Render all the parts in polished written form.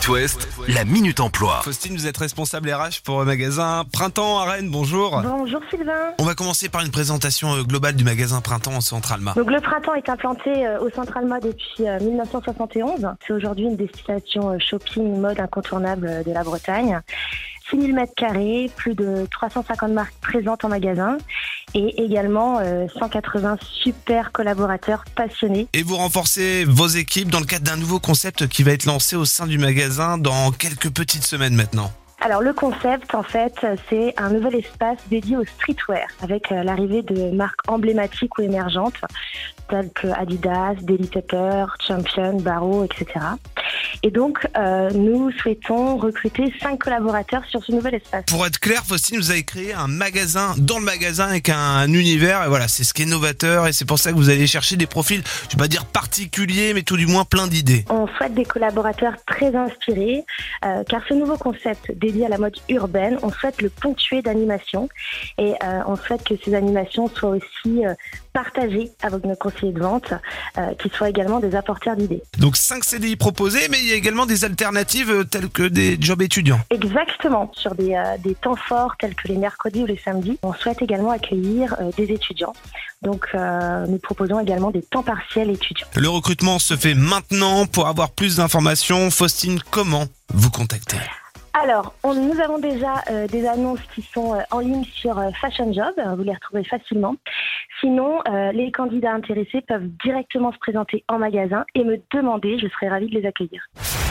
It West, la Minute Emploi. Faustine, vous êtes responsable RH pour le magasin Printemps à Rennes, bonjour. Bonjour Sylvain. On va commencer par une présentation globale du magasin Printemps en Centre-Alma. Donc le Printemps est implanté au Centre-Alma depuis 1971. C'est aujourd'hui une destination shopping mode incontournable de la Bretagne. 6000 m², plus de 350 marques présentes en magasin et également 180 super collaborateurs passionnés. Et vous renforcez vos équipes dans le cadre d'un nouveau concept qui va être lancé au sein du magasin dans quelques petites semaines maintenant. Alors le concept, en fait, c'est un nouvel espace dédié au streetwear avec l'arrivée de marques emblématiques ou émergentes telles que Adidas, Daily Pepper, Champion, Barrow, etc. Et donc, nous souhaitons recruter 5 collaborateurs sur ce nouvel espace. Pour être clair, Faustine, vous avez créé un magasin dans le magasin avec un univers. Et voilà, c'est ce qui est novateur et c'est pour ça que vous allez chercher des profils, je vais pas dire particuliers, mais tout du moins plein d'idées. On souhaite des collaborateurs très inspirés, car ce nouveau concept dédié à la mode urbaine, on souhaite le ponctuer d'animations et on souhaite que ces animations soient aussi partagées avec nos conseillers de vente, qui soient également des apporteurs d'idées. Donc 5 CDI proposés, mais il y a également des alternatives telles que des jobs étudiants. Exactement, sur des temps forts tels que les mercredis ou les samedis, on souhaite également accueillir des étudiants. Donc nous proposons également des temps partiels étudiants. Le recrutement se fait maintenant. Pour avoir plus d'informations, Faustine, comment vous contacter ? Alors, nous avons déjà des annonces qui sont en ligne sur Fashion Job, vous les retrouvez facilement. Sinon, les candidats intéressés peuvent directement se présenter en magasin et me demander, je serai ravie de les accueillir.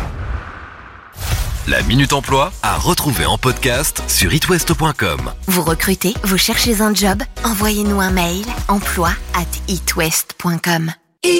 La Minute Emploi à retrouver en podcast sur itwest.com. Vous recrutez, vous cherchez un job ? Envoyez-nous un mail emploi@itwest.com.